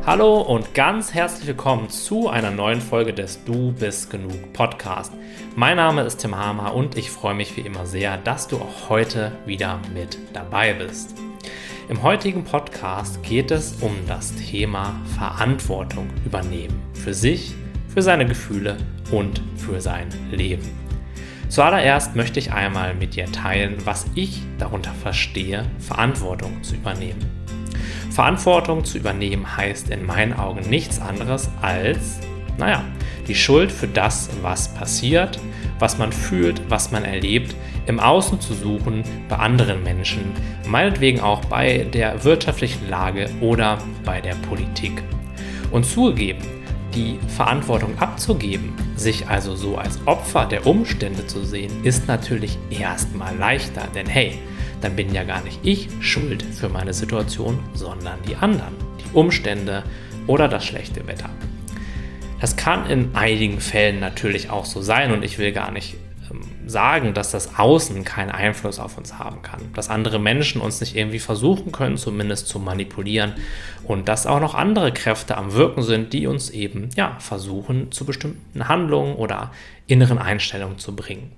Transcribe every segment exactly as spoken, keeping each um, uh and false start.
Hallo und ganz herzlich willkommen zu einer neuen Folge des Du bist genug Podcast. Mein Name ist Tim Hamer und ich freue mich wie immer sehr, dass du auch heute wieder mit dabei bist. Im heutigen Podcast geht es um das Thema Verantwortung übernehmen für sich, für seine Gefühle und für sein Leben. Zuallererst möchte ich einmal mit dir teilen, was ich darunter verstehe, Verantwortung zu übernehmen. Verantwortung zu übernehmen heißt in meinen Augen nichts anderes als, naja, die Schuld für das, was passiert, was man fühlt, was man erlebt, im Außen zu suchen, bei anderen Menschen, meinetwegen auch bei der wirtschaftlichen Lage oder bei der Politik. Und zugegeben, die Verantwortung abzugeben, sich also so als Opfer der Umstände zu sehen, ist natürlich erstmal leichter, denn hey, dann bin ja gar nicht ich schuld für meine Situation, sondern die anderen, die Umstände oder das schlechte Wetter. Das kann in einigen Fällen natürlich auch so sein und ich will gar nicht ähm, sagen, dass das Außen keinen Einfluss auf uns haben kann, dass andere Menschen uns nicht irgendwie versuchen können, zumindest zu manipulieren und dass auch noch andere Kräfte am Wirken sind, die uns eben ja versuchen, zu bestimmten Handlungen oder inneren Einstellungen zu bringen.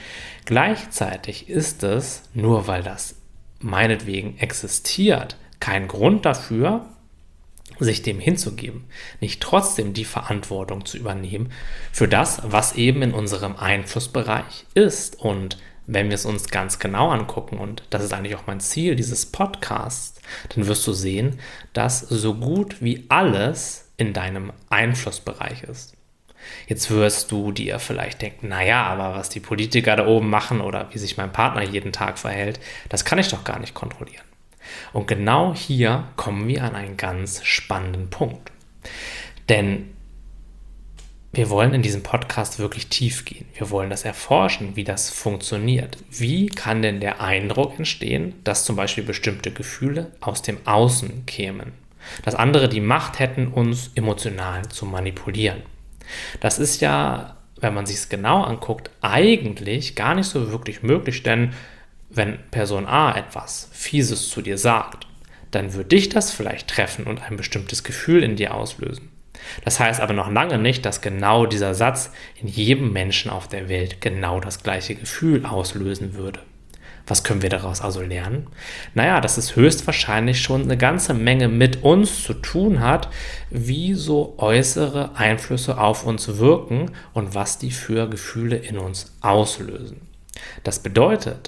Gleichzeitig ist es, nur weil das meinetwegen existiert, kein Grund dafür, sich dem hinzugeben, nicht trotzdem die Verantwortung zu übernehmen für das, was eben in unserem Einflussbereich ist. Und wenn wir es uns ganz genau angucken, und das ist eigentlich auch mein Ziel dieses Podcasts, dann wirst du sehen, dass so gut wie alles in deinem Einflussbereich ist. Jetzt wirst du dir vielleicht denken, naja, aber was die Politiker da oben machen oder wie sich mein Partner jeden Tag verhält, das kann ich doch gar nicht kontrollieren. Und genau hier kommen wir an einen ganz spannenden Punkt. Denn wir wollen in diesem Podcast wirklich tief gehen. Wir wollen das erforschen, wie das funktioniert. Wie kann denn der Eindruck entstehen, dass zum Beispiel bestimmte Gefühle aus dem Außen kämen? Dass andere die Macht hätten, uns emotional zu manipulieren. Das ist ja, wenn man sich es genau anguckt, eigentlich gar nicht so wirklich möglich, denn wenn Person A etwas Fieses zu dir sagt, dann wird dich das vielleicht treffen und ein bestimmtes Gefühl in dir auslösen. Das heißt aber noch lange nicht, dass genau dieser Satz in jedem Menschen auf der Welt genau das gleiche Gefühl auslösen würde. Was können wir daraus also lernen? Naja, dass es höchstwahrscheinlich schon eine ganze Menge mit uns zu tun hat, wie so äußere Einflüsse auf uns wirken und was die für Gefühle in uns auslösen. Das bedeutet,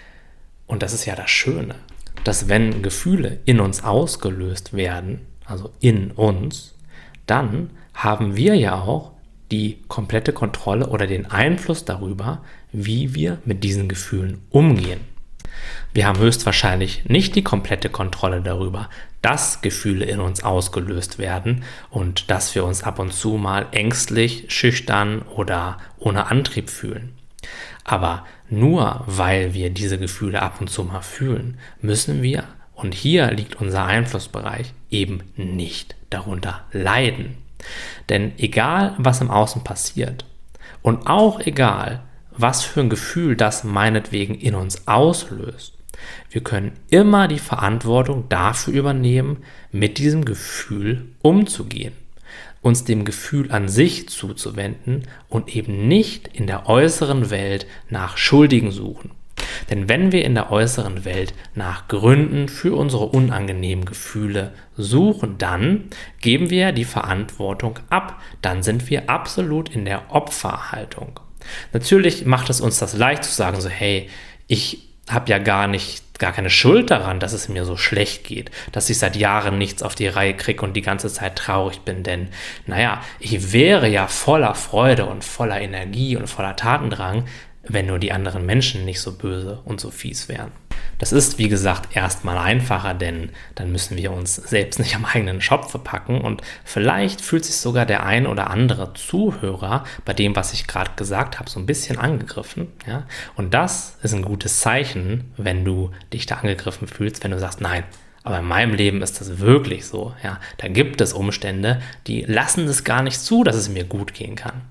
und das ist ja das Schöne, dass wenn Gefühle in uns ausgelöst werden, also in uns, dann haben wir ja auch die komplette Kontrolle oder den Einfluss darüber, wie wir mit diesen Gefühlen umgehen. Wir haben höchstwahrscheinlich nicht die komplette Kontrolle darüber, dass Gefühle in uns ausgelöst werden und dass wir uns ab und zu mal ängstlich, schüchtern oder ohne Antrieb fühlen. Aber nur weil wir diese Gefühle ab und zu mal fühlen, müssen wir, und hier liegt unser Einflussbereich, eben nicht darunter leiden. Denn egal, was im Außen passiert und auch egal, was für ein Gefühl das meinetwegen in uns auslöst, wir können immer die Verantwortung dafür übernehmen, mit diesem Gefühl umzugehen, uns dem Gefühl an sich zuzuwenden und eben nicht in der äußeren Welt nach Schuldigen suchen. Denn wenn wir in der äußeren Welt nach Gründen für unsere unangenehmen Gefühle suchen, dann geben wir die Verantwortung ab. Dann sind wir absolut in der Opferhaltung. Natürlich macht es uns das leicht zu sagen, so hey, ich habe ja gar nicht, gar keine Schuld daran, dass es mir so schlecht geht, dass ich seit Jahren nichts auf die Reihe kriege und die ganze Zeit traurig bin, denn naja, ich wäre ja voller Freude und voller Energie und voller Tatendrang, wenn nur die anderen Menschen nicht so böse und so fies wären. Das ist, wie gesagt, erstmal einfacher, denn dann müssen wir uns selbst nicht am eigenen Schopf verpacken und vielleicht fühlt sich sogar der ein oder andere Zuhörer bei dem, was ich gerade gesagt habe, so ein bisschen angegriffen. Ja? Und das ist ein gutes Zeichen, wenn du dich da angegriffen fühlst, wenn du sagst, nein, aber in meinem Leben ist das wirklich so. Ja? Da gibt es Umstände, die lassen es gar nicht zu, dass es mir gut gehen kann.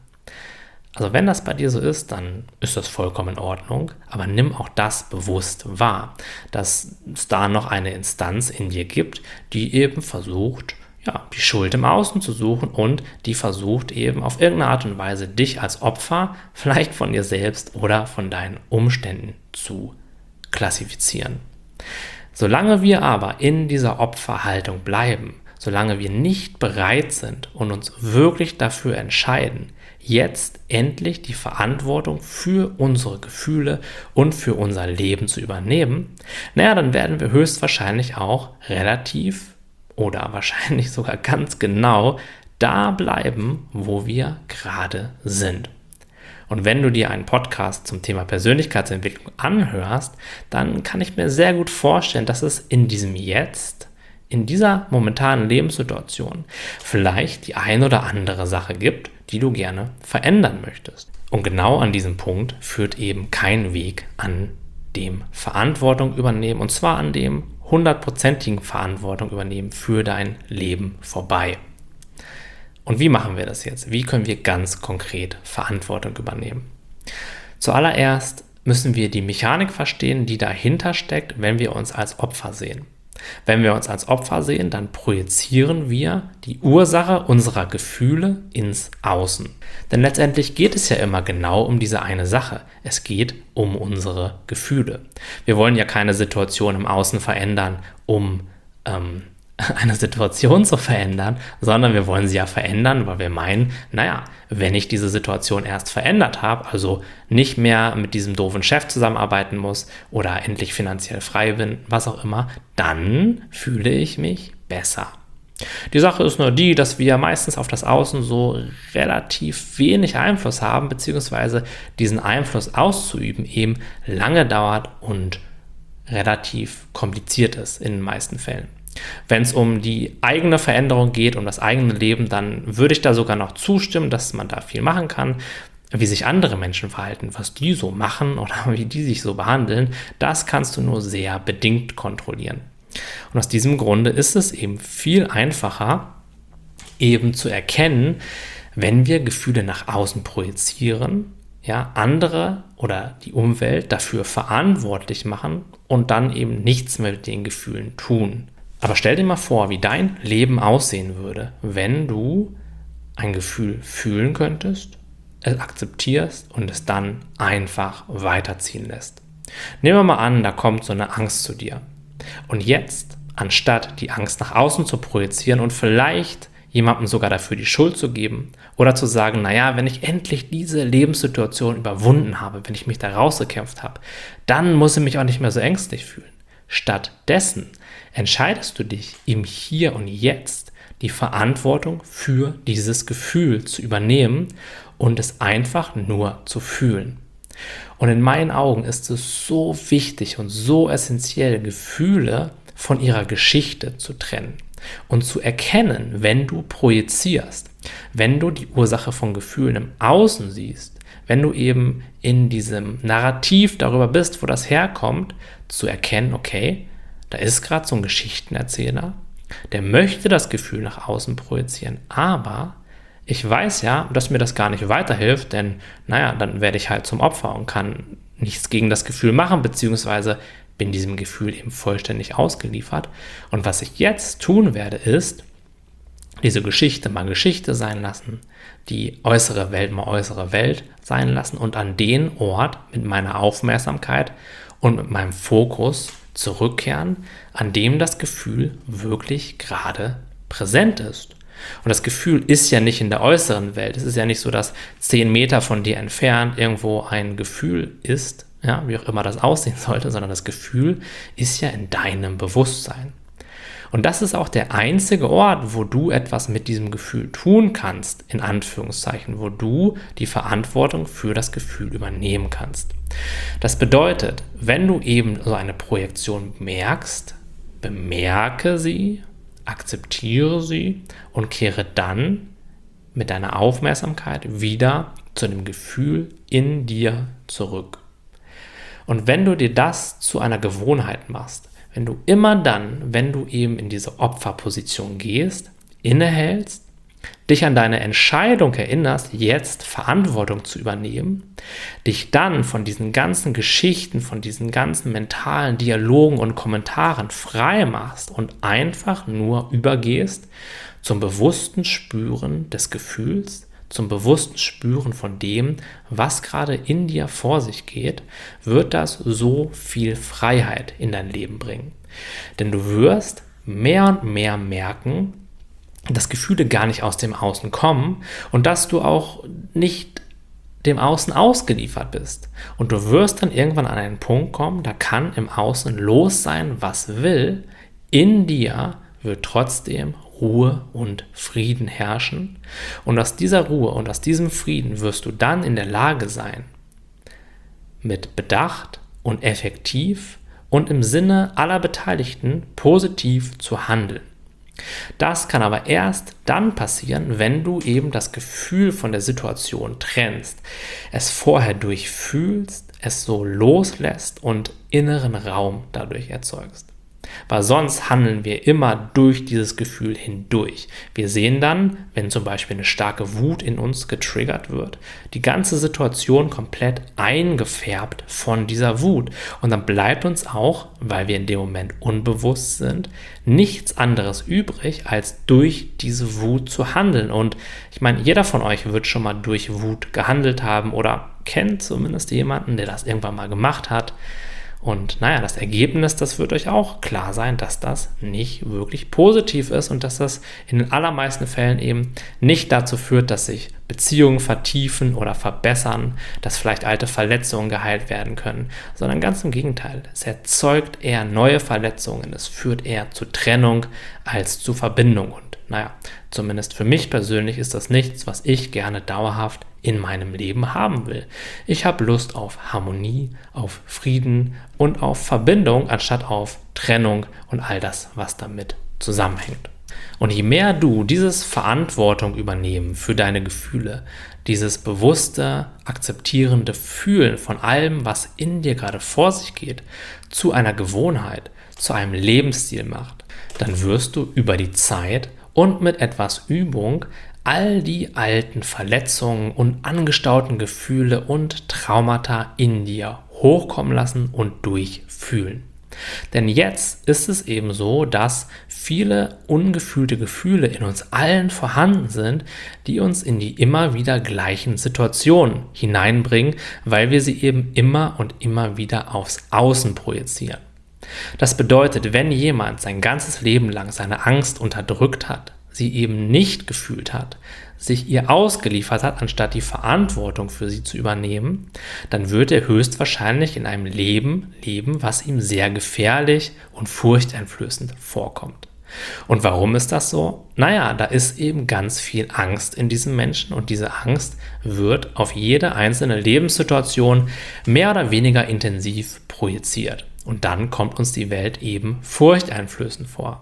Also wenn das bei dir so ist, dann ist das vollkommen in Ordnung, aber nimm auch das bewusst wahr, dass es da noch eine Instanz in dir gibt, die eben versucht, ja, die Schuld im Außen zu suchen und die versucht eben auf irgendeine Art und Weise dich als Opfer vielleicht von dir selbst oder von deinen Umständen zu klassifizieren. Solange wir aber in dieser Opferhaltung bleiben, solange wir nicht bereit sind und uns wirklich dafür entscheiden, jetzt endlich die Verantwortung für unsere Gefühle und für unser Leben zu übernehmen, naja, dann werden wir höchstwahrscheinlich auch relativ oder wahrscheinlich sogar ganz genau da bleiben, wo wir gerade sind. Und wenn du dir einen Podcast zum Thema Persönlichkeitsentwicklung anhörst, dann kann ich mir sehr gut vorstellen, dass es in diesem Jetzt, in dieser momentanen Lebenssituation vielleicht die ein oder andere Sache gibt, die du gerne verändern möchtest. Und genau an diesem Punkt führt eben kein Weg an dem Verantwortung übernehmen, und zwar an dem hundertprozentigen Verantwortung übernehmen für dein Leben vorbei. Und wie machen wir das jetzt? Wie können wir ganz konkret Verantwortung übernehmen? Zuallererst müssen wir die Mechanik verstehen, die dahinter steckt, wenn wir uns als Opfer sehen. Wenn wir uns als Opfer sehen, dann projizieren wir die Ursache unserer Gefühle ins Außen. Denn letztendlich geht es ja immer genau um diese eine Sache. Es geht um unsere Gefühle. Wir wollen ja keine Situation im Außen verändern, um ähm, eine Situation zu verändern, sondern wir wollen sie ja verändern, weil wir meinen, naja, wenn ich diese Situation erst verändert habe, also nicht mehr mit diesem doofen Chef zusammenarbeiten muss oder endlich finanziell frei bin, was auch immer, dann fühle ich mich besser. Die Sache ist nur die, dass wir meistens auf das Außen so relativ wenig Einfluss haben, beziehungsweise diesen Einfluss auszuüben eben lange dauert und relativ kompliziert ist in den meisten Fällen. Wenn es um die eigene Veränderung geht, um das eigene Leben, dann würde ich da sogar noch zustimmen, dass man da viel machen kann. Wie sich andere Menschen verhalten, was die so machen oder wie die sich so behandeln, das kannst du nur sehr bedingt kontrollieren. Und aus diesem Grunde ist es eben viel einfacher, eben zu erkennen, wenn wir Gefühle nach außen projizieren, ja, andere oder die Umwelt dafür verantwortlich machen und dann eben nichts mehr mit den Gefühlen tun. Aber stell dir mal vor, wie dein Leben aussehen würde, wenn du ein Gefühl fühlen könntest, es akzeptierst und es dann einfach weiterziehen lässt. Nehmen wir mal an, da kommt so eine Angst zu dir. Und jetzt, anstatt die Angst nach außen zu projizieren und vielleicht jemandem sogar dafür die Schuld zu geben oder zu sagen, naja, wenn ich endlich diese Lebenssituation überwunden habe, wenn ich mich da rausgekämpft habe, dann muss ich mich auch nicht mehr so ängstlich fühlen. Stattdessen entscheidest du dich im Hier und Jetzt die Verantwortung für dieses Gefühl zu übernehmen und es einfach nur zu fühlen. Und in meinen Augen ist es so wichtig und so essentiell, Gefühle von ihrer Geschichte zu trennen und zu erkennen, wenn du projizierst, wenn du die Ursache von Gefühlen im Außen siehst, wenn du eben in diesem Narrativ darüber bist, wo das herkommt, zu erkennen, okay, da ist gerade so ein Geschichtenerzähler, der möchte das Gefühl nach außen projizieren, aber ich weiß ja, dass mir das gar nicht weiterhilft, denn naja, dann werde ich halt zum Opfer und kann nichts gegen das Gefühl machen, beziehungsweise bin diesem Gefühl eben vollständig ausgeliefert. Und was ich jetzt tun werde, ist, diese Geschichte mal Geschichte sein lassen, die äußere Welt mal äußere Welt sein lassen und an den Ort mit meiner Aufmerksamkeit und mit meinem Fokus zurückkehren, an dem das Gefühl wirklich gerade präsent ist. Und das Gefühl ist ja nicht in der äußeren Welt. Es ist ja nicht so, dass zehn Meter von dir entfernt irgendwo ein Gefühl ist, ja, wie auch immer das aussehen sollte, sondern das Gefühl ist ja in deinem Bewusstsein. Und das ist auch der einzige Ort, wo du etwas mit diesem Gefühl tun kannst, in Anführungszeichen, wo du die Verantwortung für das Gefühl übernehmen kannst. Das bedeutet, wenn du eben so eine Projektion merkst, bemerke sie, akzeptiere sie und kehre dann mit deiner Aufmerksamkeit wieder zu dem Gefühl in dir zurück. Und wenn du dir das zu einer Gewohnheit machst, wenn du immer dann, wenn du eben in diese Opferposition gehst, innehältst dich an deine Entscheidung erinnerst, jetzt Verantwortung zu übernehmen, dich dann von diesen ganzen Geschichten, von diesen ganzen mentalen Dialogen und Kommentaren frei machst und einfach nur übergehst zum bewussten Spüren des Gefühls, zum bewussten Spüren von dem, was gerade in dir vor sich geht, wird das so viel Freiheit in dein Leben bringen. Denn du wirst mehr und mehr merken, dass Gefühle gar nicht aus dem Außen kommen und dass du auch nicht dem Außen ausgeliefert bist. Und du wirst dann irgendwann an einen Punkt kommen, da kann im Außen los sein, was will. In dir wird trotzdem Ruhe und Frieden herrschen. Und aus dieser Ruhe und aus diesem Frieden wirst du dann in der Lage sein, mit Bedacht und effektiv und im Sinne aller Beteiligten positiv zu handeln. Das kann aber erst dann passieren, wenn du eben das Gefühl von der Situation trennst, es vorher durchfühlst, es so loslässt und inneren Raum dadurch erzeugst. Weil sonst handeln wir immer durch dieses Gefühl hindurch. Wir sehen dann, wenn zum Beispiel eine starke Wut in uns getriggert wird, die ganze Situation komplett eingefärbt von dieser Wut. Und dann bleibt uns auch, weil wir in dem Moment unbewusst sind, nichts anderes übrig, als durch diese Wut zu handeln. Und ich meine, jeder von euch wird schon mal durch Wut gehandelt haben oder kennt zumindest jemanden, der das irgendwann mal gemacht hat. Und naja, das Ergebnis, das wird euch auch klar sein, dass das nicht wirklich positiv ist und dass das in den allermeisten Fällen eben nicht dazu führt, dass sich Beziehungen vertiefen oder verbessern, dass vielleicht alte Verletzungen geheilt werden können, sondern ganz im Gegenteil. Es erzeugt eher neue Verletzungen, es führt eher zu Trennung als zu Verbindung. Und naja, zumindest für mich persönlich ist das nichts, was ich gerne dauerhaft in meinem Leben haben will. Ich habe Lust auf Harmonie, auf Frieden und auf Verbindung, anstatt auf Trennung und all das, was damit zusammenhängt. Und je mehr du dieses Verantwortung übernehmen für deine Gefühle, dieses bewusste, akzeptierende Fühlen von allem, was in dir gerade vor sich geht, zu einer Gewohnheit, zu einem Lebensstil macht, dann wirst du über die Zeit und mit etwas Übung all die alten Verletzungen und angestauten Gefühle und Traumata in dir hochkommen lassen und durchfühlen. Denn jetzt ist es eben so, dass viele ungefühlte Gefühle in uns allen vorhanden sind, die uns in die immer wieder gleichen Situationen hineinbringen, weil wir sie eben immer und immer wieder aufs Außen projizieren. Das bedeutet, wenn jemand sein ganzes Leben lang seine Angst unterdrückt hat, sie eben nicht gefühlt hat, sich ihr ausgeliefert hat, anstatt die Verantwortung für sie zu übernehmen, dann wird er höchstwahrscheinlich in einem Leben leben, was ihm sehr gefährlich und furchteinflößend vorkommt. Und warum ist das so? Naja, da ist eben ganz viel Angst in diesem Menschen und diese Angst wird auf jede einzelne Lebenssituation mehr oder weniger intensiv projiziert. Und dann kommt uns die Welt eben furchteinflößend vor.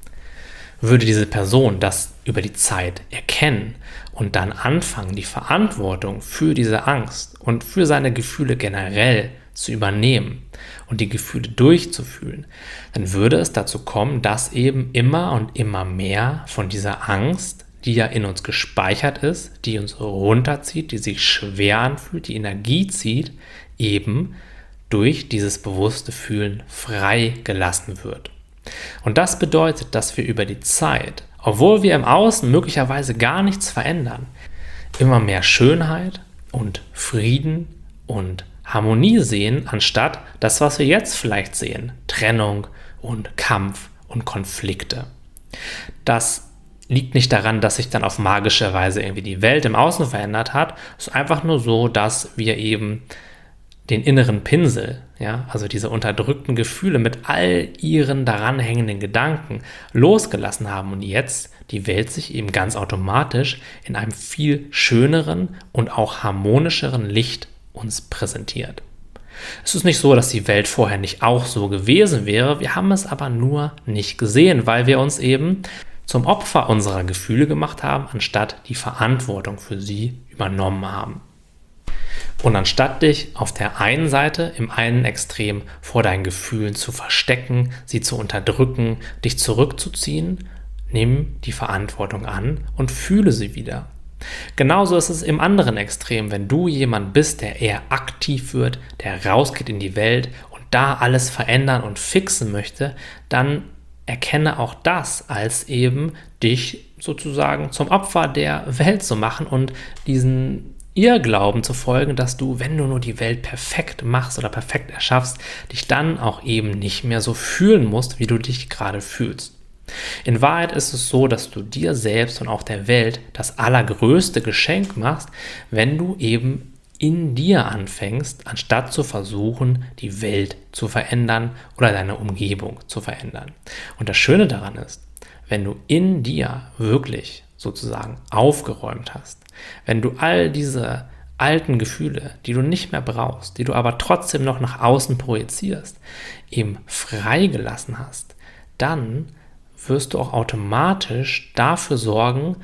Würde diese Person das über die Zeit erkennen und dann anfangen, die Verantwortung für diese Angst und für seine Gefühle generell zu übernehmen und die Gefühle durchzufühlen, dann würde es dazu kommen, dass eben immer und immer mehr von dieser Angst, die ja in uns gespeichert ist, die uns runterzieht, die sich schwer anfühlt, die Energie zieht, eben durch dieses bewusste Fühlen freigelassen wird. Und das bedeutet, dass wir über die Zeit, obwohl wir im Außen möglicherweise gar nichts verändern, immer mehr Schönheit und Frieden und Harmonie sehen, anstatt das, was wir jetzt vielleicht sehen, Trennung und Kampf und Konflikte. Das liegt nicht daran, dass sich dann auf magische Weise irgendwie die Welt im Außen verändert hat. Es ist einfach nur so, dass wir eben den inneren Pinsel, ja, also diese unterdrückten Gefühle mit all ihren daran hängenden Gedanken losgelassen haben und jetzt die Welt sich eben ganz automatisch in einem viel schöneren und auch harmonischeren Licht uns präsentiert. Es ist nicht so, dass die Welt vorher nicht auch so gewesen wäre, wir haben es aber nur nicht gesehen, weil wir uns eben zum Opfer unserer Gefühle gemacht haben, anstatt die Verantwortung für sie übernommen haben. Und anstatt dich auf der einen Seite im einen Extrem vor deinen Gefühlen zu verstecken, sie zu unterdrücken, dich zurückzuziehen, Nimm die Verantwortung an und fühle sie wieder. Genauso ist es im anderen Extrem, wenn du jemand bist, der eher aktiv wird, der rausgeht in die Welt und da alles verändern und fixen möchte, dann erkenne auch das als eben dich sozusagen zum Opfer der Welt zu machen und diesen Irrglauben zu folgen, dass du, wenn du nur die Welt perfekt machst oder perfekt erschaffst, dich dann auch eben nicht mehr so fühlen musst, wie du dich gerade fühlst. In Wahrheit ist es so, dass du dir selbst und auch der Welt das allergrößte Geschenk machst, wenn du eben in dir anfängst, anstatt zu versuchen, die Welt zu verändern oder deine Umgebung zu verändern. Und das Schöne daran ist, wenn du in dir wirklich sozusagen aufgeräumt hast, wenn du all diese alten Gefühle, die du nicht mehr brauchst, die du aber trotzdem noch nach außen projizierst, eben freigelassen hast, dann wirst du auch automatisch dafür sorgen,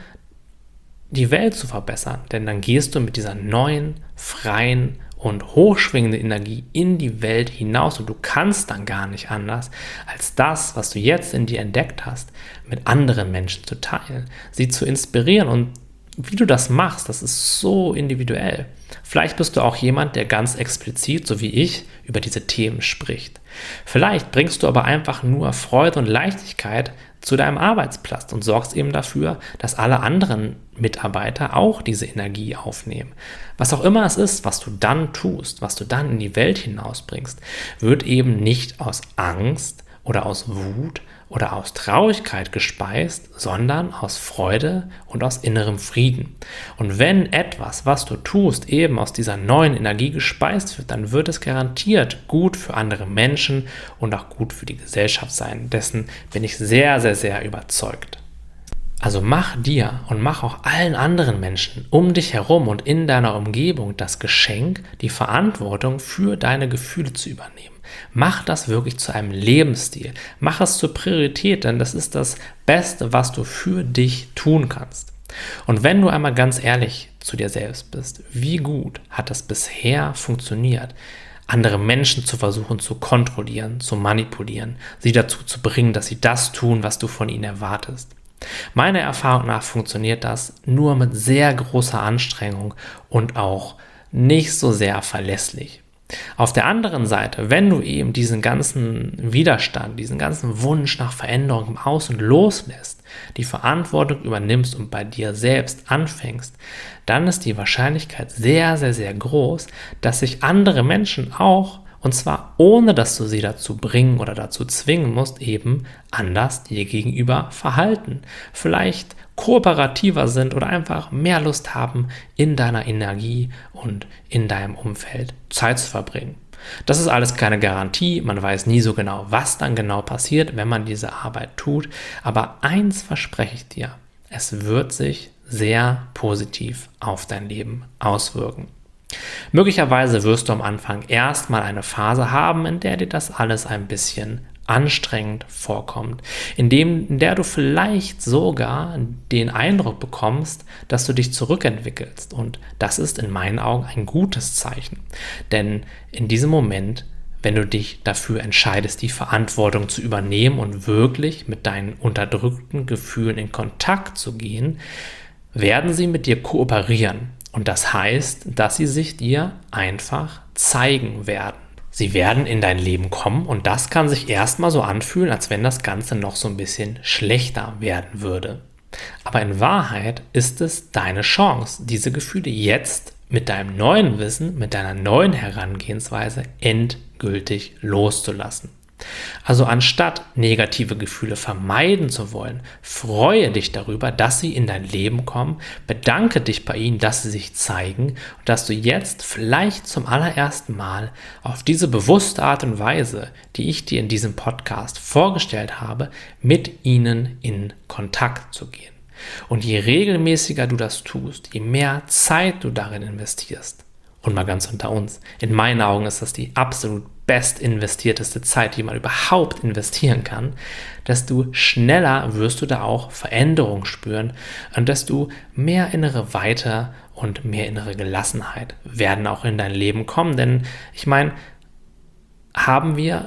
die Welt zu verbessern. Denn dann gehst du mit dieser neuen, freien und hochschwingenden Energie in die Welt hinaus und du kannst dann gar nicht anders, als das, was du jetzt in dir entdeckt hast, mit anderen Menschen zu teilen, sie zu inspirieren. Und wie du das machst, das ist so individuell. Vielleicht bist du auch jemand, der ganz explizit, so wie ich, über diese Themen spricht. Vielleicht bringst du aber einfach nur Freude und Leichtigkeit zu deinem Arbeitsplatz und sorgst eben dafür, dass alle anderen Mitarbeiter auch diese Energie aufnehmen. Was auch immer es ist, was du dann tust, was du dann in die Welt hinausbringst, wird eben nicht aus Angst oder aus Wut oder aus Traurigkeit gespeist, sondern aus Freude und aus innerem Frieden. Und wenn etwas, was du tust, eben aus dieser neuen Energie gespeist wird, dann wird es garantiert gut für andere Menschen und auch gut für die Gesellschaft sein. Dessen bin ich sehr, sehr, sehr überzeugt. Also mach dir und mach auch allen anderen Menschen um dich herum und in deiner Umgebung das Geschenk, die Verantwortung für deine Gefühle zu übernehmen. Mach das wirklich zu einem Lebensstil. Mach es zur Priorität, denn das ist das Beste, was du für dich tun kannst. Und wenn du einmal ganz ehrlich zu dir selbst bist, wie gut hat es bisher funktioniert, andere Menschen zu versuchen zu kontrollieren, zu manipulieren, sie dazu zu bringen, dass sie das tun, was du von ihnen erwartest? Meiner Erfahrung nach funktioniert das nur mit sehr großer Anstrengung und auch nicht so sehr verlässlich. Auf der anderen Seite, wenn du eben diesen ganzen Widerstand, diesen ganzen Wunsch nach Veränderung im Außen loslässt, die Verantwortung übernimmst und bei dir selbst anfängst, dann ist die Wahrscheinlichkeit sehr, sehr, sehr groß, dass sich andere Menschen auch, und zwar ohne, dass du sie dazu bringen oder dazu zwingen musst, eben anders dir gegenüber verhalten. Vielleicht kooperativer sind oder einfach mehr Lust haben, in deiner Energie und in deinem Umfeld Zeit zu verbringen. Das ist alles keine Garantie, man weiß nie so genau, was dann genau passiert, wenn man diese Arbeit tut, aber eins verspreche ich dir, es wird sich sehr positiv auf dein Leben auswirken. Möglicherweise wirst du am Anfang erstmal eine Phase haben, in der dir das alles ein bisschen anstrengend vorkommt, in, dem, in der du vielleicht sogar den Eindruck bekommst, dass du dich zurückentwickelst. Und das ist in meinen Augen ein gutes Zeichen. Denn in diesem Moment, wenn du dich dafür entscheidest, die Verantwortung zu übernehmen und wirklich mit deinen unterdrückten Gefühlen in Kontakt zu gehen, werden sie mit dir kooperieren. Und das heißt, dass sie sich dir einfach zeigen werden. Sie werden in dein Leben kommen und das kann sich erstmal so anfühlen, als wenn das Ganze noch so ein bisschen schlechter werden würde. Aber in Wahrheit ist es deine Chance, diese Gefühle jetzt mit deinem neuen Wissen, mit deiner neuen Herangehensweise endgültig loszulassen. Also anstatt negative Gefühle vermeiden zu wollen, freue dich darüber, dass sie in dein Leben kommen, bedanke dich bei ihnen, dass sie sich zeigen und dass du jetzt vielleicht zum allerersten Mal auf diese bewusste Art und Weise, die ich dir in diesem Podcast vorgestellt habe, mit ihnen in Kontakt zu gehen. Und je regelmäßiger du das tust, je mehr Zeit du darin investierst, und mal ganz unter uns, in meinen Augen ist das die absolut best investierteste Zeit, die man überhaupt investieren kann, desto schneller wirst du da auch Veränderung spüren und desto mehr innere Weite und mehr innere Gelassenheit werden auch in dein Leben kommen. Denn ich meine, haben wir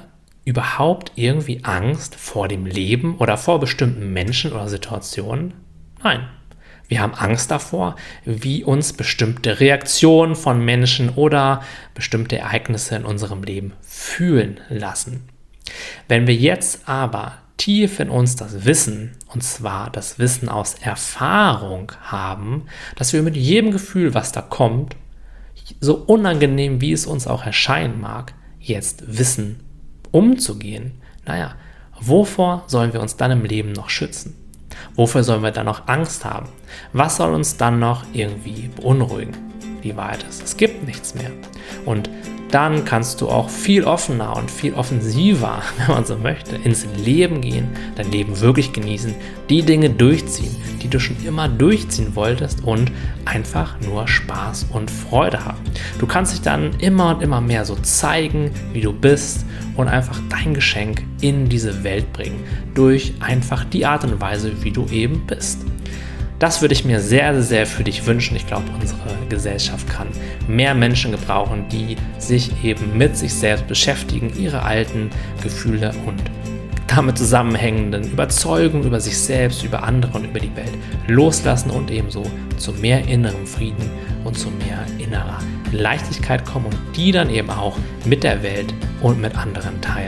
überhaupt irgendwie Angst vor dem Leben oder vor bestimmten Menschen oder Situationen? Nein. Wir haben Angst davor, wie uns bestimmte Reaktionen von Menschen oder bestimmte Ereignisse in unserem Leben fühlen lassen. Wenn wir jetzt aber tief in uns das Wissen, und zwar das Wissen aus Erfahrung haben, dass wir mit jedem Gefühl, was da kommt, so unangenehm wie es uns auch erscheinen mag, jetzt wissen, umzugehen, naja, wovor sollen wir uns dann im Leben noch schützen? Wofür sollen wir dann noch Angst haben? Was soll uns dann noch irgendwie beunruhigen? Die Wahrheit ist, es gibt nichts mehr. Und dann kannst du auch viel offener und viel offensiver, wenn man so möchte, ins Leben gehen, dein Leben wirklich genießen, die Dinge durchziehen, die du schon immer durchziehen wolltest und einfach nur Spaß und Freude haben. Du kannst dich dann immer und immer mehr so zeigen, wie du bist und einfach dein Geschenk in diese Welt bringen, durch einfach die Art und Weise, wie du eben bist. Das würde ich mir sehr, sehr für dich wünschen. Ich glaube, unsere Gesellschaft kann mehr Menschen gebrauchen, die sich eben mit sich selbst beschäftigen, ihre alten Gefühle und damit zusammenhängenden Überzeugungen über sich selbst, über andere und über die Welt loslassen und ebenso zu mehr innerem Frieden und zu mehr innerer Leichtigkeit kommen und die dann eben auch mit der Welt und mit anderen teilen.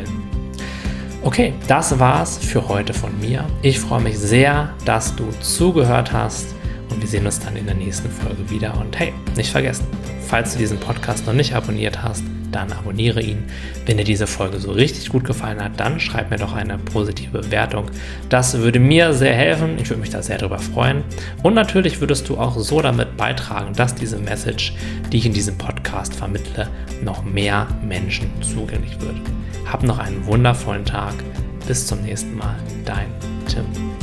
Okay, das war's für heute von mir. Ich freue mich sehr, dass du zugehört hast und wir sehen uns dann in der nächsten Folge wieder. Und hey, nicht vergessen, falls du diesen Podcast noch nicht abonniert hast, dann abonniere ihn. Wenn dir diese Folge so richtig gut gefallen hat, dann schreib mir doch eine positive Bewertung. Das würde mir sehr helfen. Ich würde mich da sehr darüber freuen. Und natürlich würdest du auch so damit beitragen, dass diese Message, die ich in diesem Podcast vermittle, noch mehr Menschen zugänglich wird. Hab noch einen wundervollen Tag. Bis zum nächsten Mal. Dein Tim.